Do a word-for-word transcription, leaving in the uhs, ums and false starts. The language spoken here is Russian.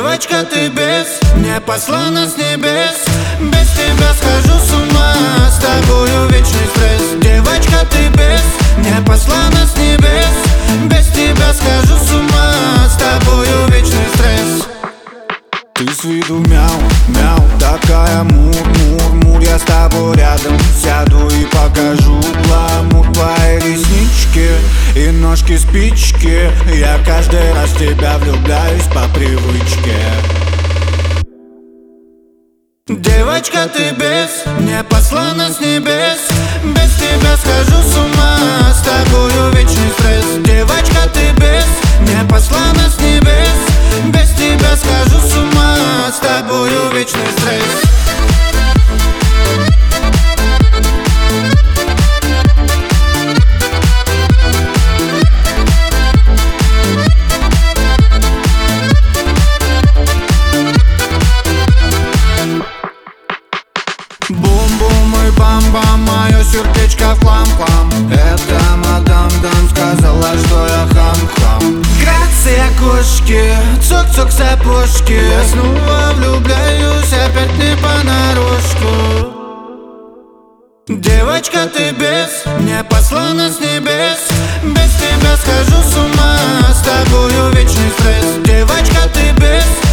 Девочка, ты без, мне послана с небес. Без тебя схожу с ума, с тобою вечный стресс. Девочка, ты без, мне послана с небес. Без тебя схожу с ума, с тобою вечный стресс. Ты с виду мяу, мяу, такая мур, мур, мур. Я с тобой рядом сяду и покажу гламур. Твои реснички и ножки спички. Я каждый раз в тебя влюбляюсь по привычке. Девочка, ты без, мне послана с небес. Без тебя схожу с ума, с тобою вечный стресс. Девочка, ты без, мне послана с небес. Без тебя схожу с ума, с тобою вечный стресс. Бум-бум и бам-бам, мое сердечко в хлам-хлам. Это мадам Дам сказала, что я хам-хам. Грация кошки, цок-цок сапожки. Я снова влюбляюсь, опять не понарошку. Девочка, ты без, мне послана с небес. Без тебя схожу с ума, с тобою вечный стресс. Девочка, ты без,